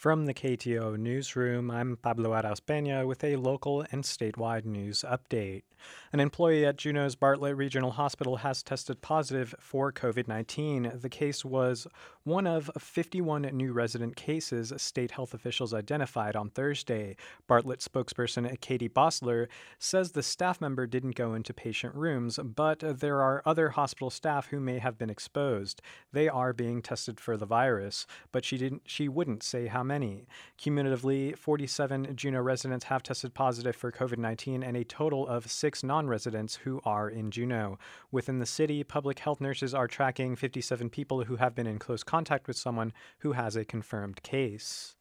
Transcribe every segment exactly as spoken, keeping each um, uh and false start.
From the K T O newsroom, I'm Pablo Arauz Peña with a local and statewide news update. An employee at Juneau's Bartlett Regional Hospital has tested positive for COVID nineteen. The case was one of fifty-one new resident cases state health officials identified on Thursday. Bartlett spokesperson Katie Bossler says the staff member didn't go into patient rooms, but there are other hospital staff who may have been exposed. They are being tested for the virus, but she didn't she wouldn't say how many. Cumulatively, forty-seven Juneau residents have tested positive for COVID nineteen and a total of six non-residents who are in Juneau. Within the city, public health nurses are tracking fifty-seven people who have been in close contact with someone who has a confirmed case.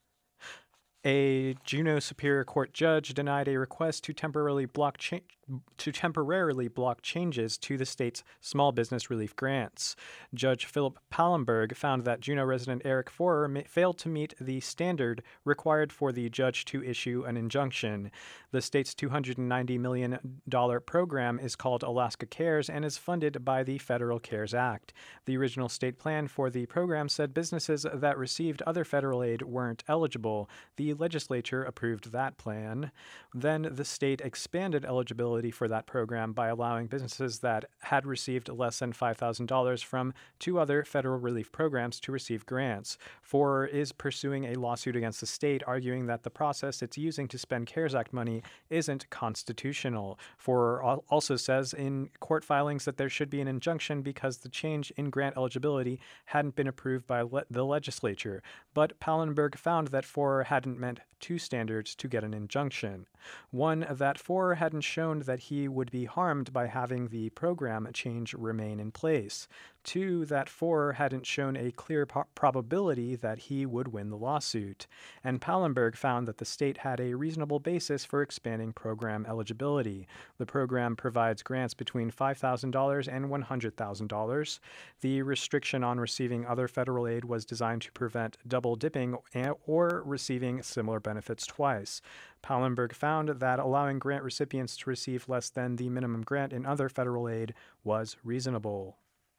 A Juneau Superior Court judge denied a request to temporarily block cha- to temporarily block changes to the state's small business relief grants. Judge Philip Pallenberg found that Juneau resident Eric Forer ma- failed to meet the standard required for the judge to issue an injunction. The state's two hundred ninety million dollars program is called Alaska Cares and is funded by the Federal CARES Act. The original state plan for the program said businesses that received other federal aid weren't eligible. The legislature approved that plan. Then the state expanded eligibility for that program by allowing businesses that had received less than five thousand dollars from two other federal relief programs to receive grants. Forer is pursuing a lawsuit against the state, arguing that the process it's using to spend CARES Act money isn't constitutional. Forer also says in court filings that there should be an injunction because the change in grant eligibility hadn't been approved by le- the legislature. But Pallenberg found that Forer hadn't met two standards to get an injunction. One, that Forer hadn't shown that he would be harmed by having the program change remain in place. Two, that Forer hadn't shown a clear po- probability that he would win the lawsuit. And Pallenberg found that the state had a reasonable basis for expanding program eligibility. The program provides grants between five thousand dollars and one hundred thousand dollars. The restriction on receiving other federal aid was designed to prevent double dipping or receiving similar benefits twice. Pallenberg found that allowing grant recipients to receive less than the minimum grant in other federal aid was reasonable.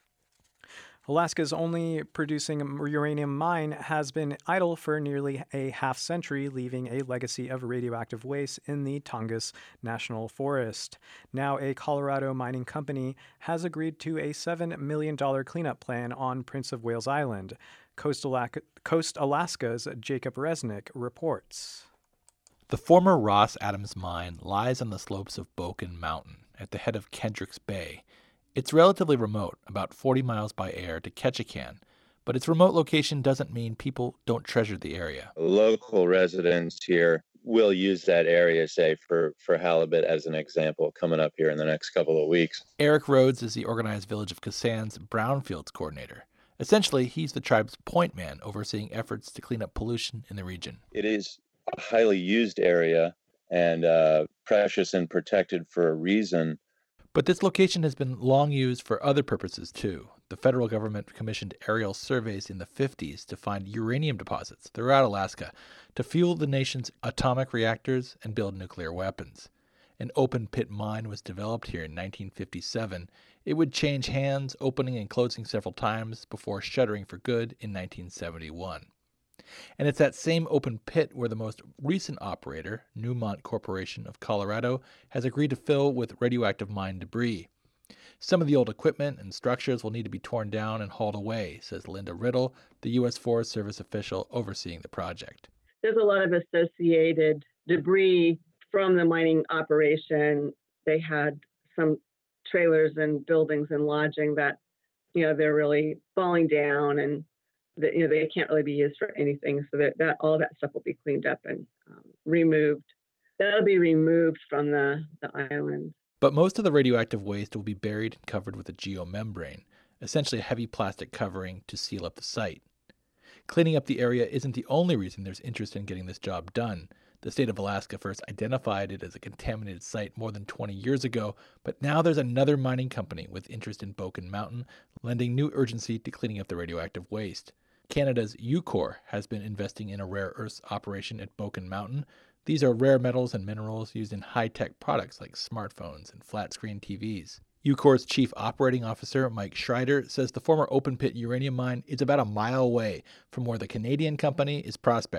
Alaska's only producing uranium mine has been idle for nearly a half century, leaving a legacy of radioactive waste in the Tongass National Forest. Now, a Colorado mining company has agreed to a seven million dollars cleanup plan on Prince of Wales Island. Coast, Alaska, Coast Alaska's Jacob Resnick reports. The former Ross Adams mine lies on the slopes of Boken Mountain at the head of Kendricks Bay. It's relatively remote, about forty miles by air to Ketchikan, but its remote location doesn't mean people don't treasure the area. Local residents here will use that area, say, for, for halibut as an example, coming up here in the next couple of weeks. Eric Rhodes is the Organized Village of Kasan's Brownfields coordinator. Essentially, he's the tribe's point man overseeing efforts to clean up pollution in the region. It is a highly used area and uh, precious and protected for a reason. But this location has been long used for other purposes, too. The federal government commissioned aerial surveys in the fifties to find uranium deposits throughout Alaska to fuel the nation's atomic reactors and build nuclear weapons. An open-pit mine was developed here in nineteen fifty-seven. It would change hands, opening and closing several times before shuttering for good in nineteen seventy-one. And it's that same open pit where the most recent operator, Newmont Corporation of Colorado, has agreed to fill with radioactive mine debris. Some of the old equipment and structures will need to be torn down and hauled away, says Linda Riddle, the U S Forest Service official overseeing the project. There's a lot of associated debris from the mining operation. They had some trailers and buildings and lodging that, you know, they're really falling down and that, you know, they can't really be used for anything. So that, that all that stuff will be cleaned up and um, removed. That'll be removed from the, the island. But most of the radioactive waste will be buried and covered with a geomembrane, essentially a heavy plastic covering to seal up the site. Cleaning up the area isn't the only reason there's interest in getting this job done. The state of Alaska first identified it as a contaminated site more than twenty years ago, but now there's another mining company with interest in Boken Mountain, lending new urgency to cleaning up the radioactive waste. Canada's Ucore has been investing in a rare earths operation at Boken Mountain. These are rare metals and minerals used in high-tech products like smartphones and flat-screen T Vs. Ucore's chief operating officer, Mike Schreider, says the former open-pit uranium mine is about a mile away from where the Canadian company is prospecting.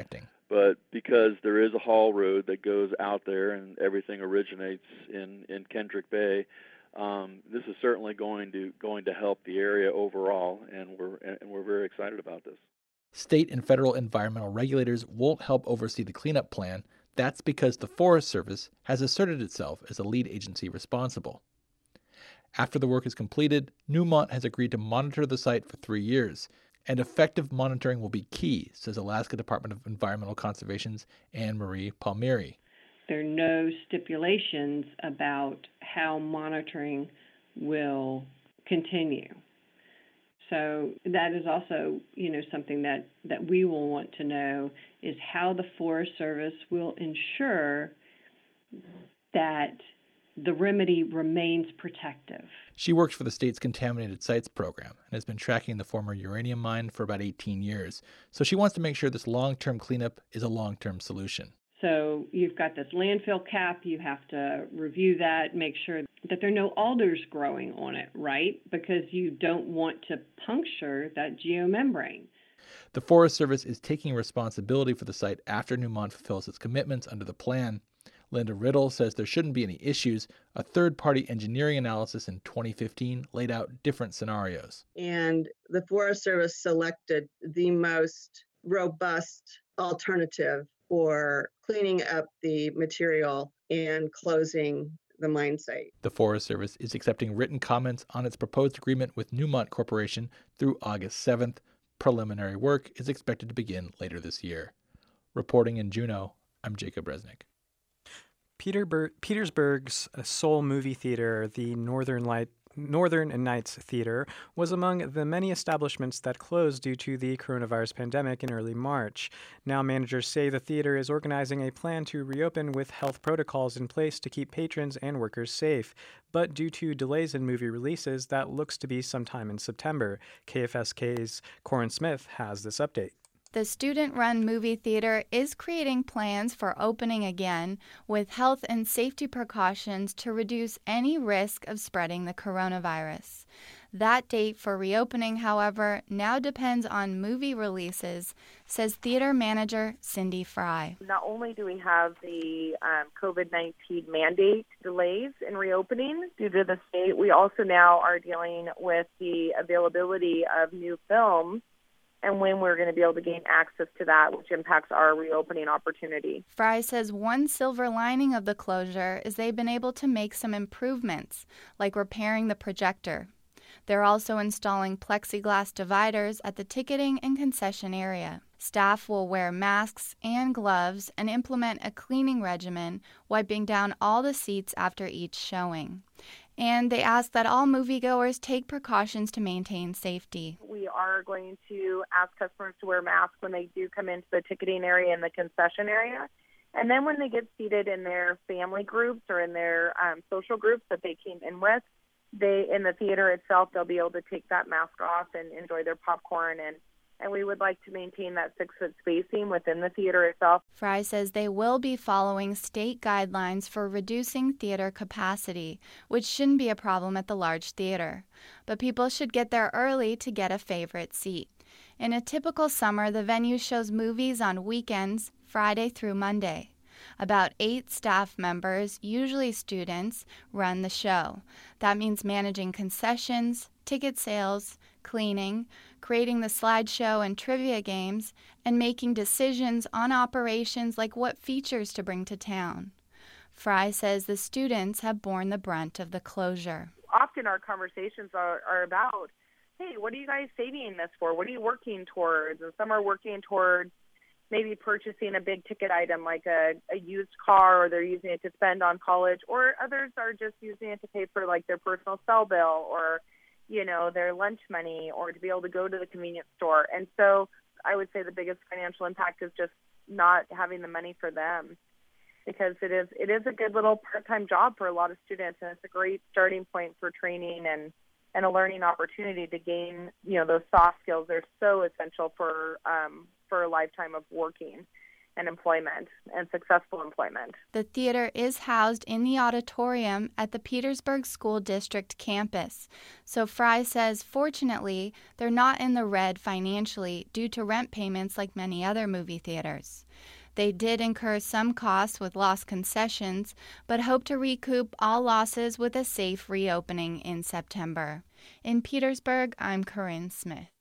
But because there is a haul road that goes out there and everything originates in, in Kendrick Bay, um, this is certainly going to going to help the area overall, and we're and we're very excited about this. State and federal environmental regulators won't help oversee the cleanup plan. That's because the Forest Service has asserted itself as the lead agency responsible. After the work is completed, Newmont has agreed to monitor the site for three years, and effective monitoring will be key, says Alaska Department of Environmental Conservation's Anne Marie Palmieri. There are no stipulations about how monitoring will continue. So that is also, you know, something that, that we will want to know is how the Forest Service will ensure that the remedy remains protective. She works for the state's Contaminated Sites program and has been tracking the former uranium mine for about eighteen years. So she wants to make sure this long-term cleanup is a long-term solution. So you've got this landfill cap, you have to review that, make sure that there are no alders growing on it, right? Because you don't want to puncture that geomembrane. The Forest Service is taking responsibility for the site after Newmont fulfills its commitments under the plan. Linda Riddle says there shouldn't be any issues. A third-party engineering analysis in twenty fifteen laid out different scenarios. And the Forest Service selected the most robust alternative for cleaning up the material and closing the mine site. The Forest Service is accepting written comments on its proposed agreement with Newmont Corporation through August seventh. Preliminary work is expected to begin later this year. Reporting in Juneau, I'm Jacob Resnick. Peterburg, Petersburg's Seoul Movie Theater, the Northern Light Northern Nights Theater, was among the many establishments that closed due to the coronavirus pandemic in early March. Now managers say the theater is organizing a plan to reopen with health protocols in place to keep patrons and workers safe. But due to delays in movie releases, that looks to be sometime in September. K F S K's Corin Smith has this update. The student-run movie theater is creating plans for opening again with health and safety precautions to reduce any risk of spreading the coronavirus. That date for reopening, however, now depends on movie releases, says theater manager Cindy Fry. Not only do we have the um, COVID nineteen mandate delays in reopening due to the state, we also now are dealing with the availability of new films and when we're going to be able to gain access to that, which impacts our reopening opportunity. Fry says one silver lining of the closure is they've been able to make some improvements, like repairing the projector. They're also installing plexiglass dividers at the ticketing and concession area. Staff will wear masks and gloves and implement a cleaning regimen, wiping down all the seats after each showing. And they ask that all moviegoers take precautions to maintain safety. We are going to ask customers to wear masks when they do come into the ticketing area and the concession area. And then when they get seated in their family groups or in their um, social groups that they came in with, they in the theater itself, they'll be able to take that mask off and enjoy their popcorn. And, and we would like to maintain that six-foot spacing within the theater itself. Fry says they will be following state guidelines for reducing theater capacity, which shouldn't be a problem at the large theater. But people should get there early to get a favorite seat. In a typical summer, the venue shows movies on weekends, Friday through Monday. About eight staff members, usually students, run the show. That means managing concessions, ticket sales, cleaning, creating the slideshow and trivia games, and making decisions on operations like what features to bring to town. Fry says the students have borne the brunt of the closure. Often our conversations are, are about, hey, what are you guys saving this for? What are you working towards? And some are working towards maybe purchasing a big ticket item like a, a used car, or they're using it to spend on college, or others are just using it to pay for like their personal cell bill or, you know, their lunch money, or to be able to go to the convenience store. And so I would say the biggest financial impact is just not having the money for them, because it is it is a good little part-time job for a lot of students, and it's a great starting point for training and and a learning opportunity to gain, you know, those soft skills. They're so essential for um, for a lifetime of working. and employment and successful employment. The theater is housed in the auditorium at the Petersburg School District campus. So Fry says, fortunately, they're not in the red financially due to rent payments like many other movie theaters. They did incur some costs with lost concessions, but hope to recoup all losses with a safe reopening in September. In Petersburg, I'm Corinne Smith.